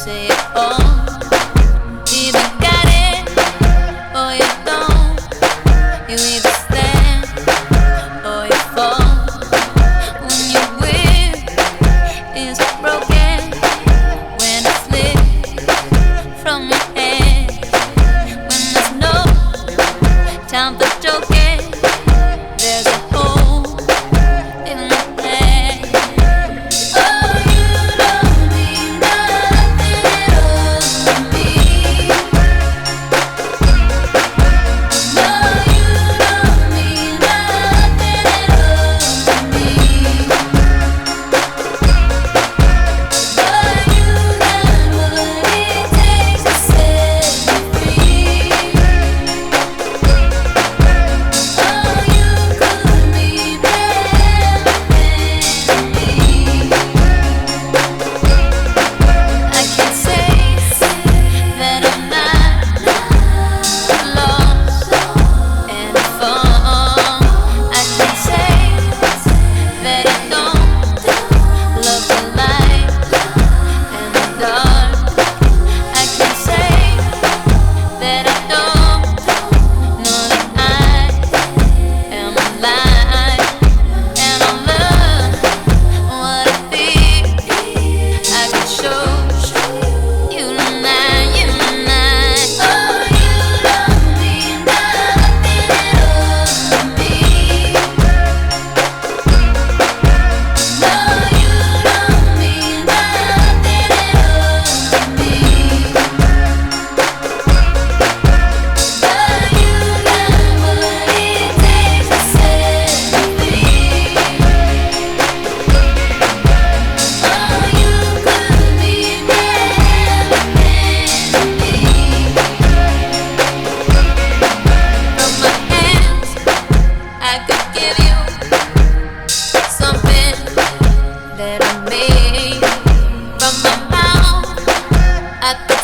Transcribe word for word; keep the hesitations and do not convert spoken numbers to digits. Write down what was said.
say it all. Either got it or you don't. You either stand or you fall. When your will is broken, when it slips from your hand, when there's no time for joking, there's a hole in the plan. Oh, you don't mean nothing at all to me. No, you don't mean nothing at all to me. But you got what it takes to set me free. Oh, you could mean everything to me. I can say that I'm not lost and found. I can say that I don't love the light and the dark. I can say that I don't know that I am alive and I love what I feel. I can show you tonight, you tonight. Oh, you don't mean nothing at all to me. No, you don't mean nothing at all to me. But you got what it takes to set me free. Oh, you could mean everything to me. From my hands, I could give you something that I made. From my mouth, I could